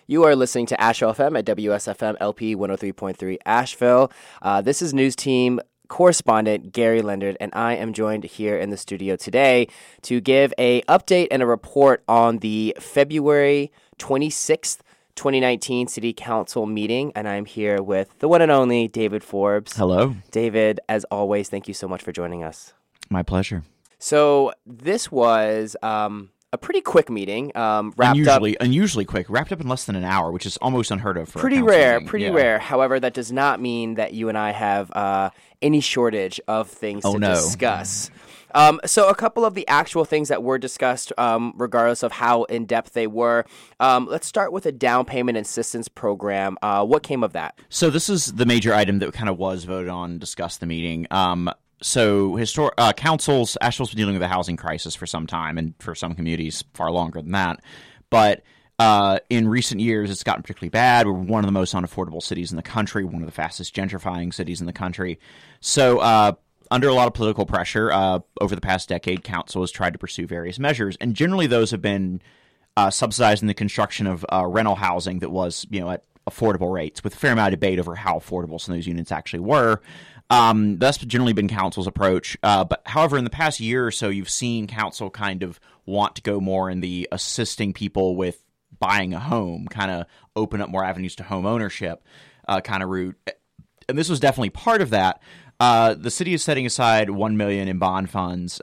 You are listening to Asheville FM at WSFM LP 103.3 Asheville. This is News Team correspondent Gary Leonard, and I am joined here in the studio today to give a update and a report on the February 26th, 2019 City Council meeting, and I'm here with the one and only David Forbes. Hello. David, as always, thank you so much for joining us. My pleasure. So this was a pretty quick meeting, unusually quick, wrapped up in less than an hour, which is almost unheard of for pretty a council rare, meeting. pretty Yeah. rare. However, that does not mean that you and I have any shortage of things to discuss. So a couple of the actual things that were discussed, regardless of how in-depth they were. Let's start with a down payment assistance program. What came of that? So this is the major item that kind of was voted on and discussed in the meeting. So councils, Asheville's been dealing with a housing crisis for some time, and for some communities far longer than that. But in recent years, it's gotten particularly bad. We're one of the most unaffordable cities in the country, one of the fastest gentrifying cities in the country. So under a lot of political pressure over the past decade, council has tried to pursue various measures, and generally those have been subsidizing the construction of rental housing that was, at affordable rates, with a fair amount of debate over how affordable some of those units actually were. That's generally been council's approach. But however, in the past year or so, you've seen council kind of want to go more in the assisting people with buying a home, kind of open up more avenues to home ownership kind of route. And this was definitely part of that. The city is setting aside $1 million in bond funds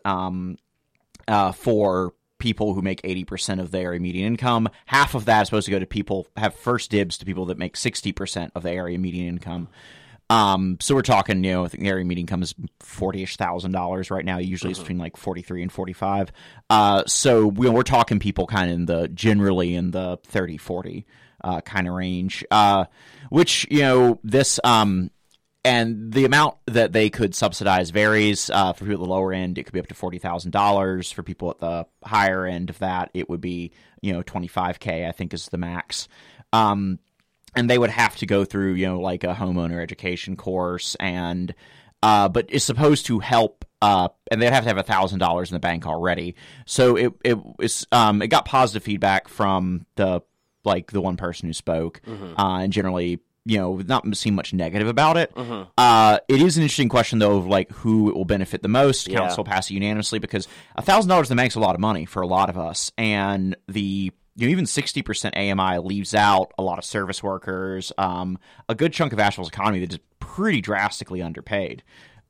for people who make 80% of their median income. Half of that is supposed to go to people, have first dibs to people that make 60% of the area median income. So we're talking, I think the area median income is $40,000 right now. Usually it's between like 43 and 45. So we're talking people kind of generally in the 30, 40 kind of range, which, this, and the amount that they could subsidize varies. For people at the lower end, it could be up to $40,000. For people at the higher end of that, it would be, $25K, I think is the max. And they would have to go through, like a homeowner education course, and but it's supposed to help. And they'd have to have $1,000 in the bank already. So it got positive feedback from the one person who spoke, and generally, not seen much negative about it. It is an interesting question though of who it will benefit the most. Yeah. Council passed it unanimously because $1,000 in the bank's a lot of money for a lot of us, and even 60% AMI leaves out a lot of service workers, a good chunk of Asheville's economy that is pretty drastically underpaid.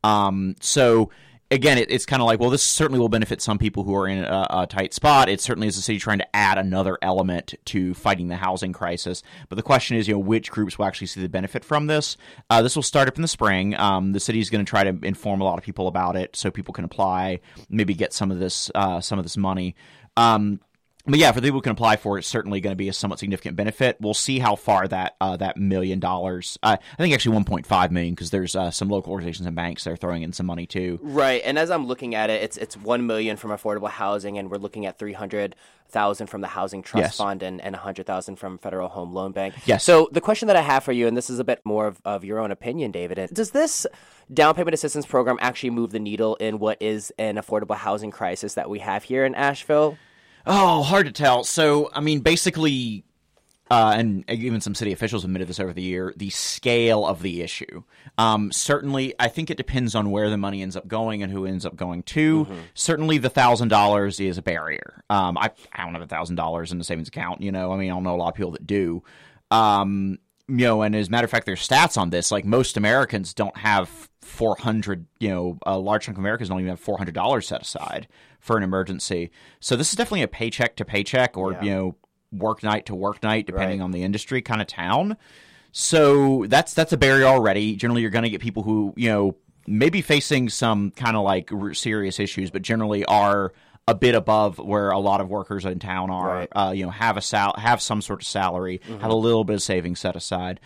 So again, it's kind of like, well, this certainly will benefit some people who are in a tight spot. It certainly is the city trying to add another element to fighting the housing crisis. But the question is, which groups will actually see the benefit from this? This will start up in the spring. The city is going to try to inform a lot of people about it so people can apply, maybe get some of this money. But yeah, for the people who can apply for it, it's certainly going to be a somewhat significant benefit. We'll see how far that $1 million, I think actually $1.5 million, because there's some local organizations and banks that are throwing in some money too. Right, and as I'm looking at it, it's $1 million from affordable housing, and we're looking at $300,000 from the Housing Trust Fund and $100,000 from Federal Home Loan Bank. Yes. So the question that I have for you, and this is a bit more of your own opinion, David, does this down payment assistance program actually move the needle in what is an affordable housing crisis that we have here in Asheville? Oh, hard to tell. So, I mean, basically, and even some city officials admitted this over the year, the scale of the issue. Certainly, I think it depends on where the money ends up going and who ends up going to. Certainly, the $1,000 is a barrier. I don't have $1,000 in the savings account, I don't know a lot of people that do. And as a matter of fact, there's stats on this. Most Americans don't have 400, a large chunk of Americans don't even have $400 set aside for an emergency. So this is definitely a paycheck to paycheck or, work night to work night, depending on the industry kind of town. So that's a barrier already. Generally, you're going to get people who, maybe facing some kind of serious issues, but generally are a bit above where a lot of workers in town are, have some sort of salary, have a little bit of savings set aside.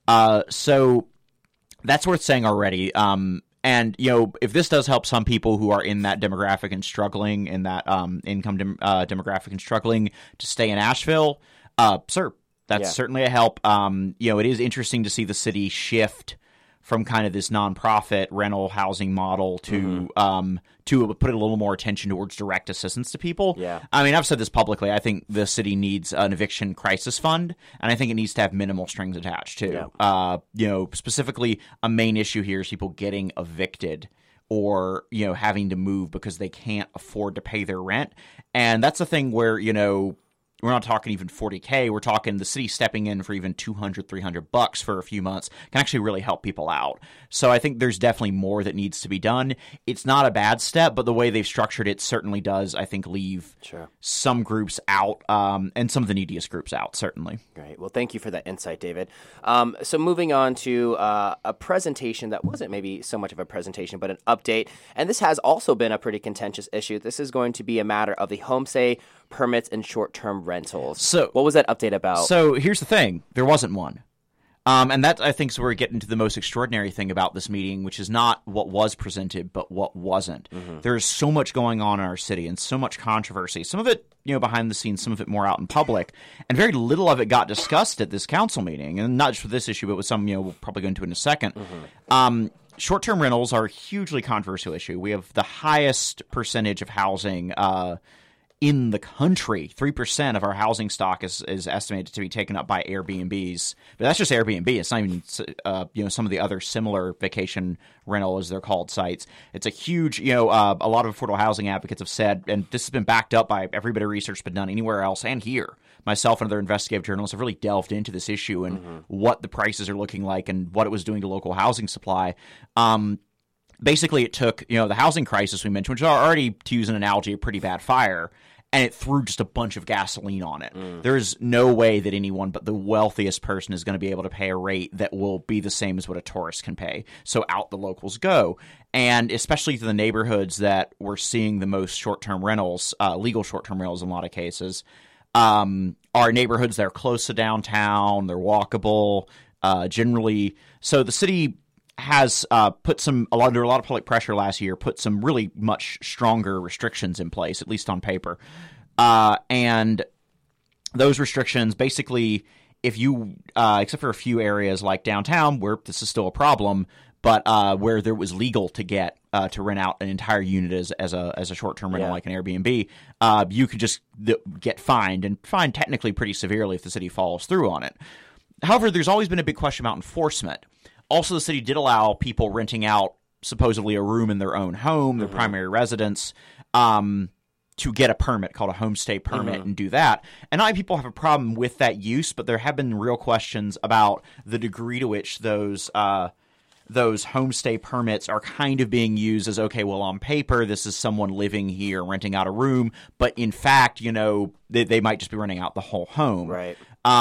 So that's worth saying already. And, if this does help some people who are in that demographic and struggling, in that income demographic and struggling to stay in Asheville, sir, that's certainly a help. It is interesting to see the city shift from kind of this nonprofit rental housing model to put a little more attention towards direct assistance to people. Yeah. I mean, I've said this publicly. I think the city needs an eviction crisis fund, and I think it needs to have minimal strings attached too. Yeah. Specifically, a main issue here is people getting evicted or, having to move because they can't afford to pay their rent. And that's a thing where, we're not talking even $40K. We're talking the city stepping in for even $200, $300 for a few months can actually really help people out. So I think there's definitely more that needs to be done. It's not a bad step, but the way they've structured it certainly does, I think, leave some groups out and some of the neediest groups out, certainly. Great. Well, thank you for that insight, David. So moving on to a presentation that wasn't maybe so much of a presentation, but an update. And this has also been a pretty contentious issue. This is going to be a matter of the homestay permits and short-term rentals. So what was that update about? So here's the thing. There wasn't one. And that, I think, is where we get into the most extraordinary thing about this meeting, which is not what was presented, but what wasn't. There's so much going on in our city and so much controversy. Some of it, behind the scenes, some of it more out in public. And very little of it got discussed at this council meeting. And not just with this issue, but with some, we'll probably go into in a second. Short-term rentals are a hugely controversial issue. We have the highest percentage of housing in the country. 3% of our housing stock is estimated to be taken up by Airbnbs. But that's just Airbnb. It's not even, some of the other similar vacation rental, as they're called, sites. It's a huge, a lot of affordable housing advocates have said, and this has been backed up by every bit of research been done anywhere else and here. Myself and other investigative journalists have really delved into this issue and what the prices are looking like and what it was doing to local housing supply. Basically, it took, the housing crisis we mentioned, which is already, to use an analogy, a pretty bad fire, and it threw just a bunch of gasoline on it. There's no way that anyone but the wealthiest person is going to be able to pay a rate that will be the same as what a tourist can pay. So out the locals go. And especially to the neighborhoods that we're seeing the most short-term rentals, legal short-term rentals in a lot of cases, are neighborhoods that are close to downtown, they're walkable, generally. So the city has under a lot of public pressure last year, put some really much stronger restrictions in place, at least on paper. And those restrictions, basically, if you, except for a few areas like downtown where this is still a problem, but where there was legal to get to rent out an entire unit as a short-term rental like an Airbnb, you could just get fined, and fined technically pretty severely if the city follows through on it. However, there's always been a big question about enforcement. Also, the city did allow people renting out supposedly a room in their own home, their primary residence, to get a permit called a homestay permit and do that. And I people have a problem with that use, but there have been real questions about the degree to which those homestay permits are kind of being used as, okay, well, on paper, this is someone living here, renting out a room, but in fact, they might just be renting out the whole home. Right.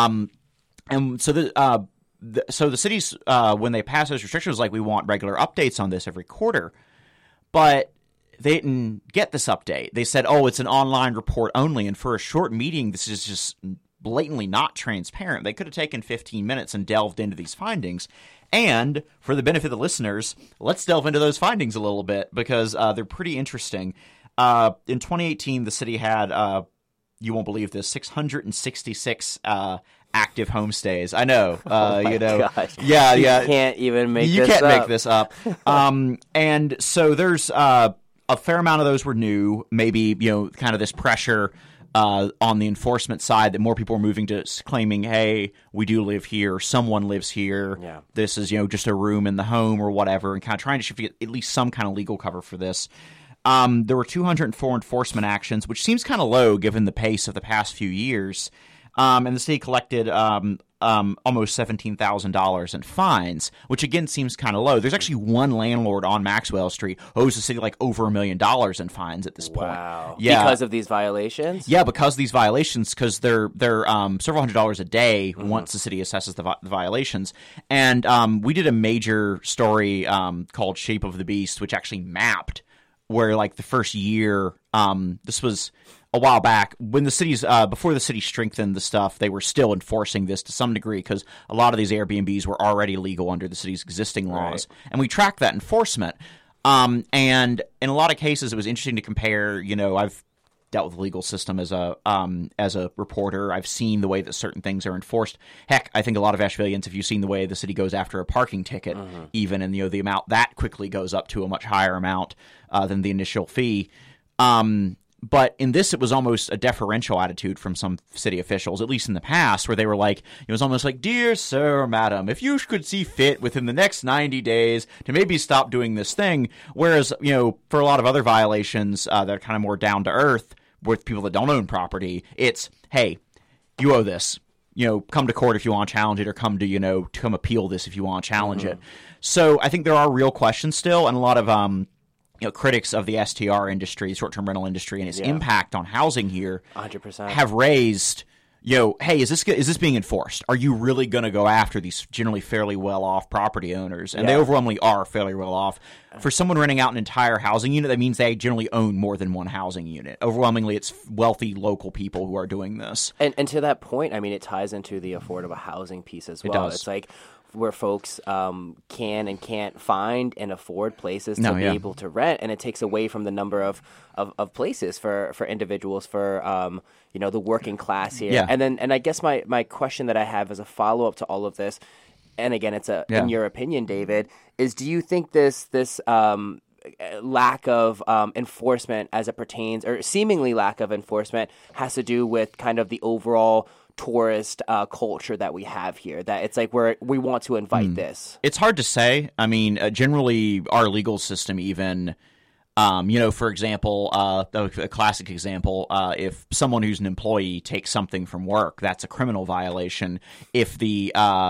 And so the cities, when they pass those restrictions, we want regular updates on this every quarter. But they didn't get this update. They said, it's an online report only. And for a short meeting, this is just blatantly not transparent. They could have taken 15 minutes and delved into these findings. And for the benefit of the listeners, let's delve into those findings a little bit because they're pretty interesting. In 2018, the city had, you won't believe this, 666 active homestays. I know. Gosh. Yeah. You can't even make this up. You can't make this up. And so there's a fair amount of those were new, maybe, kind of this pressure on the enforcement side that more people are moving to claiming, hey, we do live here, someone lives here, this is, just a room in the home or whatever, and kind of trying to shift to get at least some kind of legal cover for this. There were 204 enforcement actions, which seems kind of low given the pace of the past few years. And the city collected almost $17,000 in fines, which again seems kind of low. There's actually one landlord on Maxwell Street who owes the city over $1 million in fines at this point. Wow. Yeah. Because of these violations? Yeah, because of these violations, because they're several $100s a day once the city assesses the violations. And we did a major story called Shape of the Beast, which actually mapped where the first year, this was a while back when the cities, before the city strengthened the stuff, they were still enforcing this to some degree because a lot of these Airbnbs were already legal under the city's existing laws. Right. And we tracked that enforcement. And in a lot of cases, it was interesting to compare, I've dealt with the legal system as a reporter. I've seen the way that certain things are enforced. Heck, I think a lot of Ashevilleans, if you've seen the way the city goes after a parking ticket, even, and the amount that quickly goes up to a much higher amount than the initial fee. But in this, it was almost a deferential attitude from some city officials, at least in the past, where they were like, it was almost like, dear sir or madam, if you could see fit within the next 90 days to maybe stop doing this thing. Whereas, for a lot of other violations that are kind of more down to earth with people that don't own property, it's, hey, you owe this. Come to court if you want to challenge it, or come to, come appeal this if you want to challenge it. So I think there are real questions still, and a lot of, critics of the STR industry, short-term rental industry, and its impact on housing here 100%. have raised, hey, is this being enforced? Are you really going to go after these generally fairly well-off property owners? And they overwhelmingly are fairly well-off. For someone renting out an entire housing unit, that means they generally own more than one housing unit. Overwhelmingly, it's wealthy local people who are doing this. And to that point, I mean, it ties into the affordable housing piece as well. It does. It's like where folks can and can't find and afford places to be able to rent, and it takes away from the number of places for individuals, for the working class here. Yeah. And I guess my question that I have as a follow up to all of this, and again, it's in your opinion, David, is do you think this lack of enforcement as it pertains, or seemingly lack of enforcement, has to do with kind of the overall tourist culture that we have here, that it's like we want to invite this? It's hard to say. I mean, generally our legal system even, for example, a classic example, if someone who's an employee takes something from work, that's a criminal violation. If the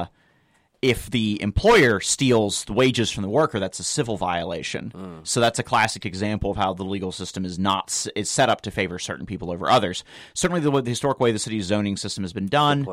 employer steals the wages from the worker, that's a civil violation. So that's a classic example of how the legal system is set up to favor certain people over others. Certainly the historic way the city's zoning system has been done,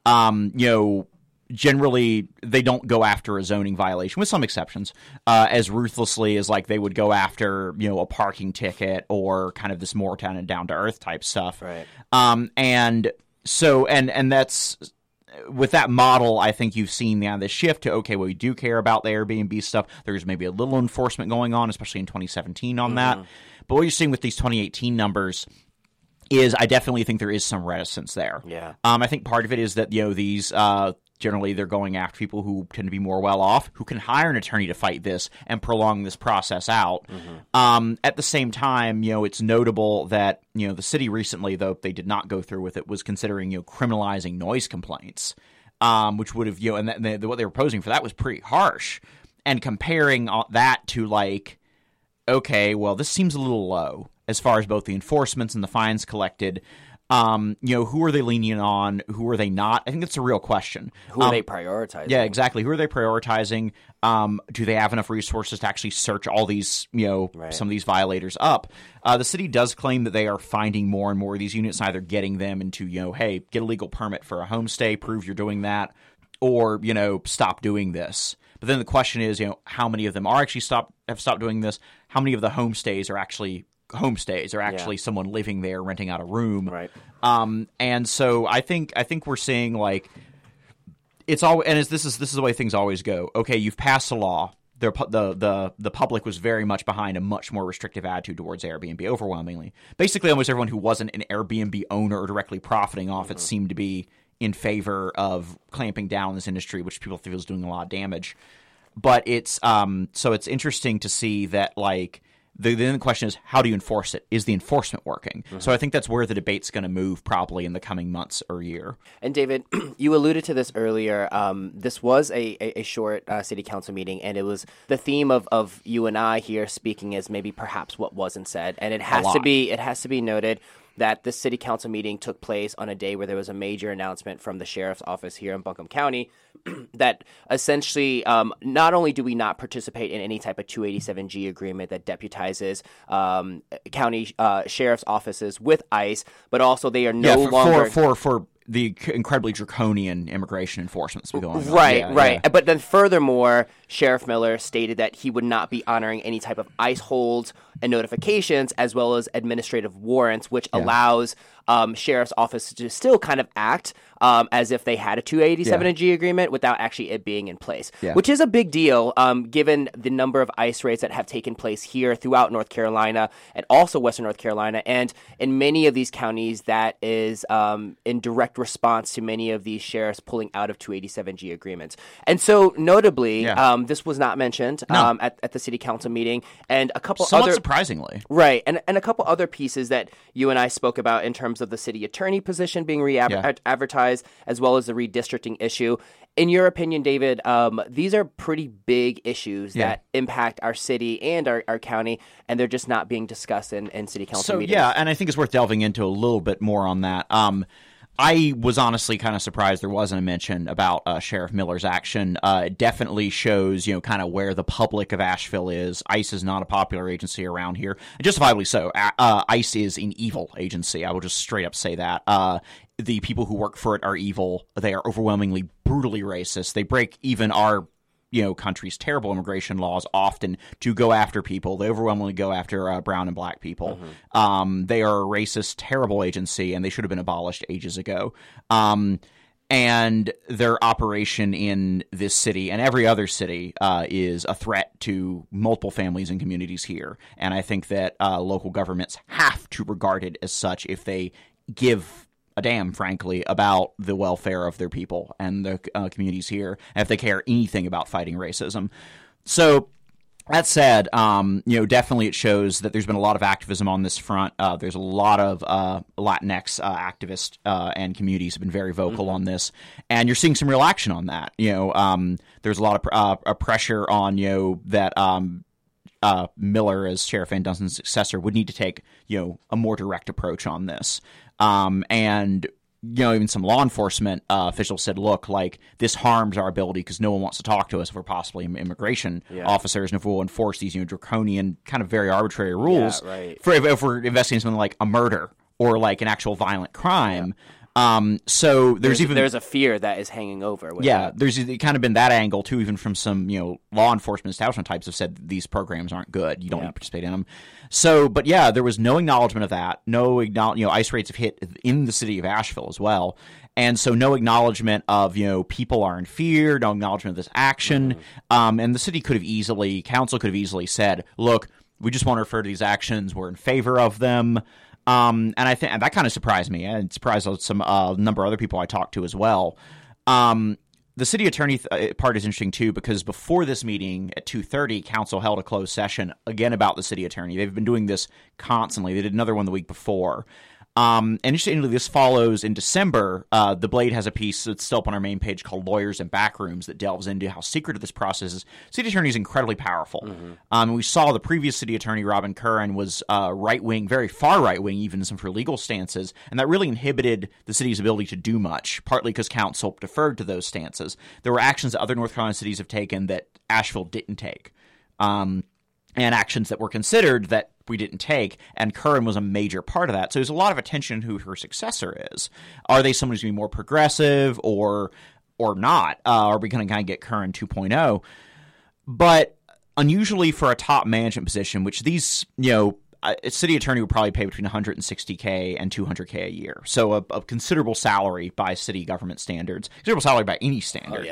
generally they don't go after a zoning violation, with some exceptions, as ruthlessly as like they would go after, a parking ticket or kind of this more down to earth type stuff. Right. And so, and that's, with that model, I think you've seen this shift to, okay, well, we do care about the Airbnb stuff. There's maybe a little enforcement going on, especially in 2017 on that. But what you're seeing with these 2018 numbers is I definitely think there is some reticence there. Yeah. I think part of it is that, these generally they're going after people who tend to be more well off, who can hire an attorney to fight this and prolong this process out. At the same time, it's notable that, the city recently, though they did not go through with it, was considering, criminalizing noise complaints, which would have, and what they were proposing for that was pretty harsh. And comparing that to like, okay, well, this seems a little low as far as both the enforcements and the fines collected. Who are they lenient on? Who are they not? I think that's a real question. Who are they prioritizing? Yeah, exactly. Who are they prioritizing? Do they have enough resources to actually search all these, some of these violators up? The city does claim that they are finding more and more of these units, either getting them into, hey, get a legal permit for a homestay, prove you're doing that, or, stop doing this. But then the question is, how many of them are actually have stopped doing this? How many of the homestays are actually someone living there renting out a room, right? And so I think we're seeing like it's all, and this is the way things always go. Okay, you've passed a law. The public was very much behind a much more restrictive attitude towards Airbnb, overwhelmingly. Basically, almost everyone who wasn't an Airbnb owner or directly profiting off it seemed to be in favor of clamping down on this industry, which people feel is doing a lot of damage. But it's so it's interesting to see that like. Then the question is, how do you enforce it? Is the enforcement working? So I think that's where the debate's going to move probably in the coming months or year. And David, you alluded to this earlier. This was a short city council meeting, and it was the theme of you and I here speaking as maybe perhaps what wasn't said. And it has to be noted that this city council meeting took place on a day where there was a major announcement from the sheriff's office here in Buncombe County that essentially not only do we not participate in any type of 287G agreement that deputizes county sheriff's offices with ICE, but also they are no longer for the incredibly draconian immigration enforcement that's been going on. Right. Yeah. But then furthermore, Sheriff Miller stated that he would not be honoring any type of ICE holds and notifications, as well as administrative warrants, which allows sheriff's office to still kind of act as if they had a 287G agreement without actually it being in place, which is a big deal given the number of ICE raids that have taken place here throughout North Carolina and also Western North Carolina. And in many of these counties, that is in direct response to many of these sheriffs pulling out of 287G agreements. And so notably, this was not mentioned at the city council meeting. And a couple Somewhat other surprisingly. Right. And a couple other pieces that you and I spoke about in terms of the city attorney position being advertised, as well as the redistricting issue. In your opinion, David, these are pretty big issues that impact our city and our county, and they're just not being discussed in city council meetings. Yeah, and I think it's worth delving into a little bit more on that. I was honestly kind of surprised there wasn't a mention about Sheriff Miller's action. It definitely shows, kind of where the public of Asheville is. ICE is not a popular agency around here, and justifiably so. ICE is an evil agency. I will just straight up say that. The people who work for it are evil. They are overwhelmingly brutally racist. They break even our country's terrible immigration laws often to go after people. They overwhelmingly go after brown and black people. They are a racist, terrible agency, and they should have been abolished ages ago. And their operation in this city and every other city is a threat to multiple families and communities here. And I think that local governments have to regard it as such if they give a damn, frankly, about the welfare of their people and the communities here, and if they care anything about fighting racism. So that said, definitely it shows that there's been a lot of activism on this front. There's a lot of Latinx activists and communities have been very vocal on this, and you're seeing some real action on that. There's a lot of pressure on that Miller, as Sheriff Van Dunstan's successor, would need to take a more direct approach on this. And even some law enforcement officials said, look, this harms our ability because no one wants to talk to us if we're possibly immigration officers, and if we'll enforce these draconian, kind of very arbitrary rules if we're investigating something like a murder or an actual violent crime. So there's a fear that is hanging over. With that. There's kind of been that angle too, even from some law enforcement establishment types have said these programs aren't good. You don't need to participate in them. So, but there was no acknowledgement of that. No ICE raids have hit in the city of Asheville as well, and so no acknowledgement of people are in fear. No acknowledgement of this action. And the city council could have easily said, look, we just want to refer to these actions. We're in favor of them. And I think that kind of surprised me, and it surprised some number of other people I talked to as well. The city attorney part is interesting too, because before this meeting at 2:30, council held a closed session again about the city attorney. They've been doing this constantly. They did another one the week before. And interestingly, this follows in December. The Blade has a piece that's still up on our main page called Lawyers and Backrooms that delves into how secretive this process is. City attorney is incredibly powerful. We saw the previous city attorney, Robin Curran, was right-wing, very far right-wing, even in some of her legal stances, and that really inhibited the city's ability to do much, partly because council deferred to those stances. There were actions that other North Carolina cities have taken that Asheville didn't take. And actions that were considered that we didn't take, and Curran was a major part of that. So there's a lot of attention who her successor is. Are they someone who's going to be more progressive or not? Are we going to kind of get Curran 2.0? But unusually for a top management position, which these, a city attorney would probably pay between $160K and $200K a year. So a considerable salary by city government standards, considerable salary by any standard.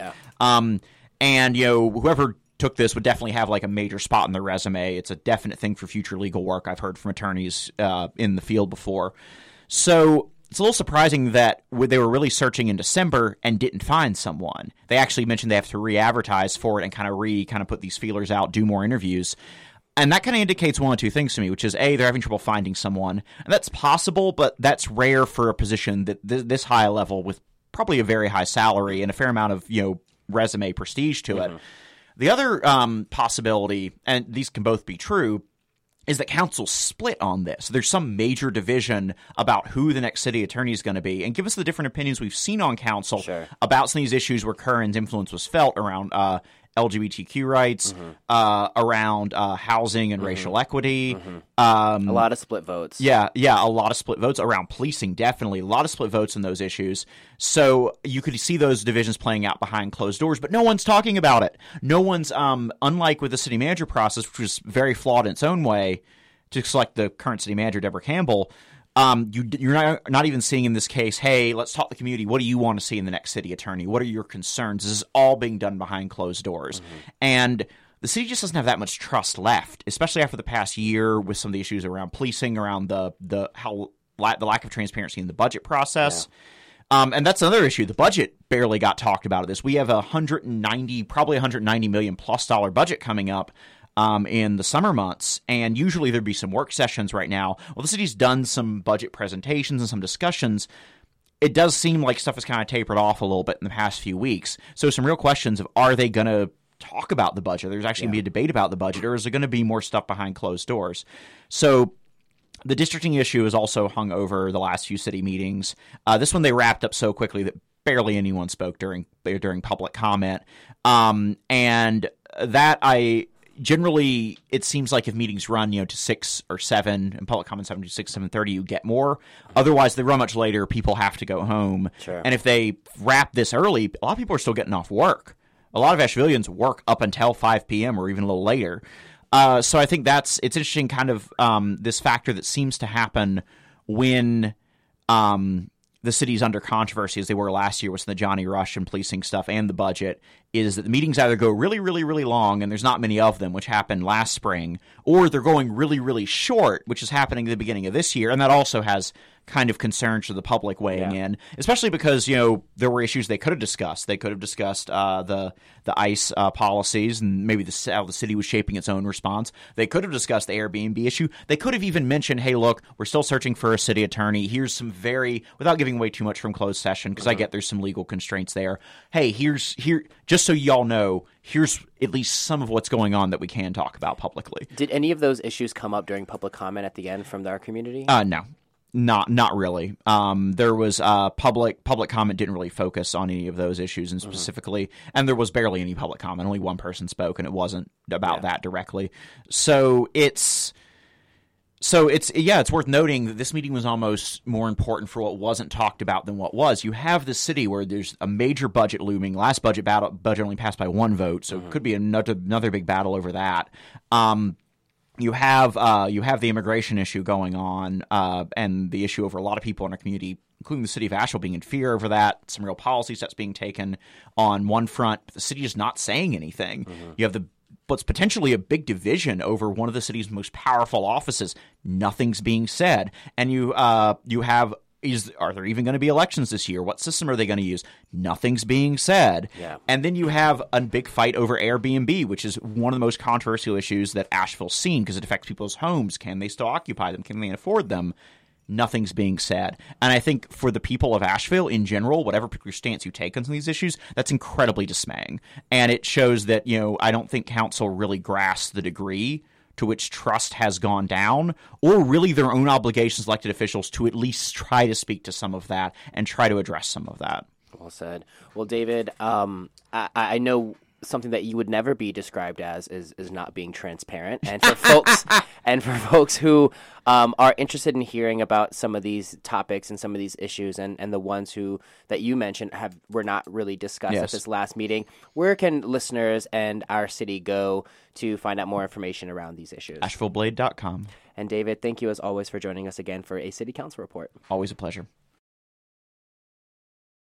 And whoever took this would definitely have a major spot in their resume. It's a definite thing for future legal work. I've heard from attorneys in the field before. So it's a little surprising that they were really searching in December and didn't find someone. They actually mentioned they have to re-advertise for it and kind of put these feelers out, do more interviews. And that kind of indicates one of two things to me, which is, A, they're having trouble finding someone. And that's possible, but that's rare for a position that this high level with probably a very high salary and a fair amount of, resume prestige to it. The other possibility, and these can both be true, is that council split on this. There's some major division about who the next city attorney is going to be. And give us the different opinions we've seen on council about some of these issues where Curran's influence was felt around LGBTQ rights, around housing and racial equity. A lot of split votes. Yeah, a lot of split votes around policing, definitely. A lot of split votes in those issues. So you could see those divisions playing out behind closed doors, but no one's talking about it. No one's, unlike with the city manager process, which was very flawed in its own way, to select the current city manager, Deborah Campbell, you're not even seeing in this case, hey, let's talk to the community. What do you want to see in the next city attorney? What are your concerns? This is all being done behind closed doors. And the city just doesn't have that much trust left, especially after the past year with some of the issues around policing, around the lack of transparency in the budget process. And that's another issue. The budget barely got talked about at this. We have a probably $190 million plus budget coming up in the summer months, and usually there'd be some work sessions right now. Well, the city's done some budget presentations and some discussions. It does seem like stuff has kind of tapered off a little bit in the past few weeks. So some real questions of, are they going to talk about the budget? There's actually going to be a debate about the budget, or is there going to be more stuff behind closed doors? So the districting issue has also hung over the last few city meetings. This one they wrapped up so quickly that barely anyone spoke during public comment. And that generally, it seems like if meetings run, to 6 or 7, and public comment 7 to 6, 7:30, you get more. Otherwise, they run much later. People have to go home. Sure. And if they wrap this early, a lot of people are still getting off work. A lot of Ashevilleans work up until 5 p.m. or even a little later. So I think it's interesting, kind of this factor that seems to happen when the city's under controversy, as they were last year with the Johnny Rush and policing stuff and the budget, is that the meetings either go really, really, really long, and there's not many of them, which happened last spring, or they're going really, really short, which is happening at the beginning of this year, and that also has kind of concerns to the public weighing in, especially because, there were issues they could have discussed. They could have discussed the ICE policies and maybe how the city was shaping its own response. They could have discussed the Airbnb issue. They could have even mentioned, hey, look, we're still searching for a city attorney. Here's some without giving away too much from closed session, because I get there's some legal constraints there. Hey, just so y'all know, here's at least some of what's going on that we can talk about publicly. Did any of those issues come up during public comment at the end from our community? No. Not really. There was public comment didn't really focus on any of those issues, and specifically, and there was barely any public comment. Only one person spoke, and it wasn't about that directly. So it's worth noting that this meeting was almost more important for what wasn't talked about than what was. You have the city where there's a major budget looming. Last budget only passed by one vote, so it could be another big battle over that. You have the immigration issue going on, and the issue over a lot of people in our community, including the city of Asheville, being in fear over that. Some real policy steps being taken on one front. The city is not saying anything. You have what's potentially a big division over one of the city's most powerful offices. Nothing's being said, and you have. Are there even going to be elections this year? What system are they going to use? Nothing's being said. Yeah. And then you have a big fight over Airbnb, which is one of the most controversial issues that Asheville's seen because it affects people's homes. Can they still occupy them? Can they afford them? Nothing's being said. And I think for the people of Asheville in general, whatever particular stance you take on these issues, that's incredibly dismaying. And it shows that, I don't think council really grasps the degree to which trust has gone down, or really their own obligations, elected officials, to at least try to speak to some of that and try to address some of that. Well said. Well, David, I know something that you would never be described as is not being transparent. And for folks who are interested in hearing about some of these topics and some of these issues, and the ones that you mentioned were not really discussed at this last meeting, where can listeners and our city go to find out more information around these issues? AshevilleBlade.com. And David, thank you as always for joining us again for a City Council Report. Always a pleasure.